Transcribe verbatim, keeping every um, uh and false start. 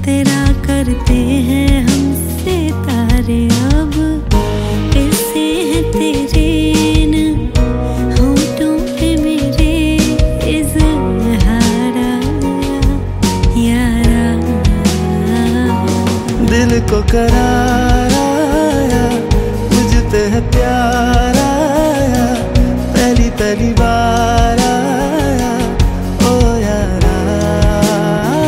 तेरा करते हैं हमसे तारे, अब कैसे है तेरे इन होठों पे मेरे इज़हारा यारा। दिल को करार